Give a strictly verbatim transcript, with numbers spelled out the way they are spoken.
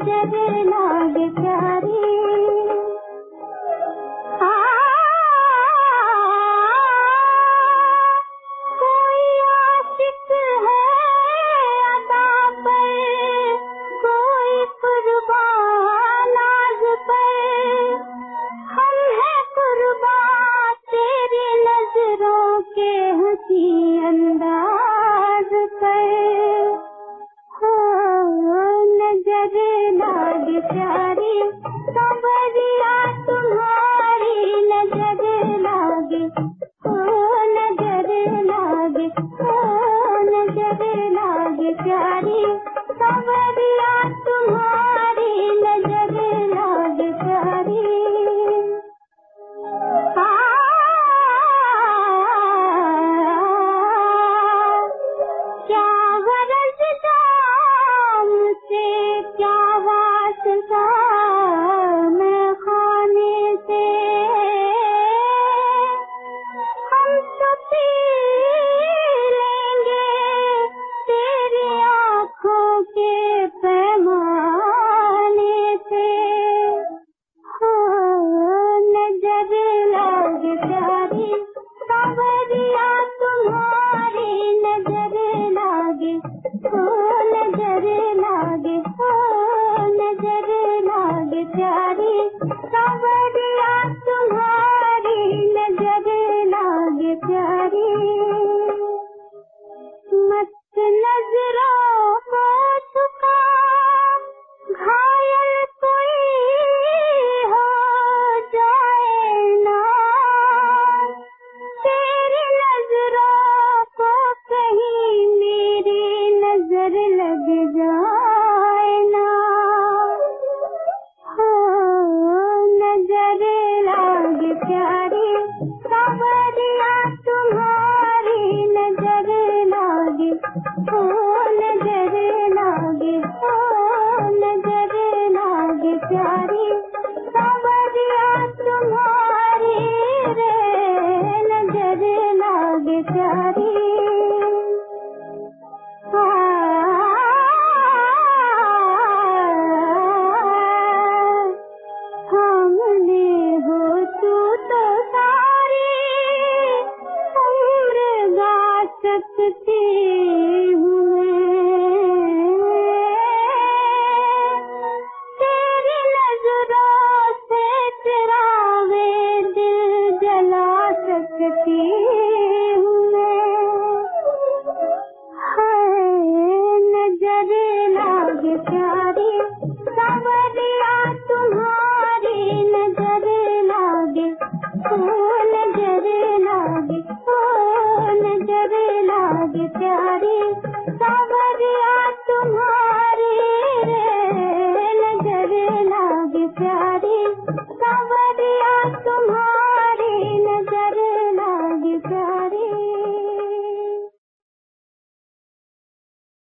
नजर लागे प्यारी। कोई आशिक है अदा पर, कोई कुर्बान नाज पर, हम हैं कुर्बान तेरी नजरों के हंसी अंदाज पर। हो नजर लागे प्यारी, सांवरिया तुम्हारी नजर लागे। हो नजर लागे, हो नजर लागे प्यारी, सांवरिया तुम्हारी नजर लागे प्यारी। क्या गरज जाम से, क्या वास्ता मैं खाने से, हम तो पी लेंगे तेरी आँखों के पैमाने से। हो नजर लागे प्यारी, सांवरिया तुम्हारी नजर लागे। हो नजर लागे, हो नजर लागे प्यारी, सांवरिया तुम्हारी नजर लागे प्यारी। मस्त नजरों को झुका घायल कोई हो जाए ना, तेरी नजरों को कहीं मेरी नजर लग जाए ना। हो नजर लागे प्यारी, सांवरिया तुम्हारी नजर लागे। हो नजर लागे, हो नजर लागे प्यारी, सांवरिया तुम्हारी रे नजर लागे प्यारी। हमने हो तू तो सारी उम्र गा सकती हूँ तेरी नजरों से चिरागे दिल जला सकती हूँ हाय नजर लागे प्यारी, सांवरिया तुम्हारी नजर लागे। हो नजर लागे, हो नजर लागे प्यारी, सांवरिया तुम्हारी रे नजर लागे प्यारी।